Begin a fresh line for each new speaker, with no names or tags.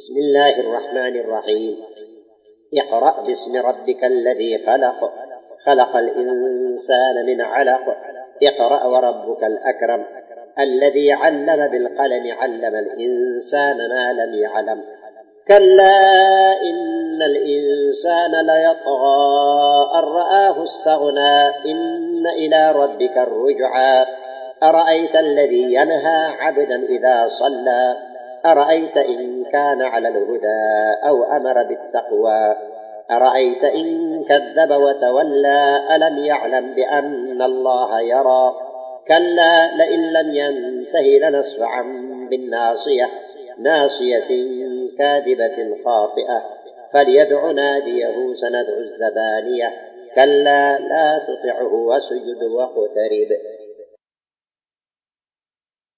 بسم الله الرحمن الرحيم. اقرأ باسم ربك الذي خلق، خلق الإنسان من علق. اقرأ وربك الأكرم الذي علم بالقلم، علم الإنسان ما لم يعلم. كلا إن الإنسان ليطغى أن رآه استغنى، إن إلى ربك الرجعى. أرأيت الذي ينهى عبدا إذا صلى، أرأيت إن كان على الهدى أو أمر بالتقوى، أرأيت إن كذب وتولى، ألم يعلم بأن الله يرى. كلا لئن لم ينته لنسفعا بالناصية، ناصية كاذبة خاطئة، فليدع ناديه سندع الزبانية. كلا لا تطعه واسجد واقترب.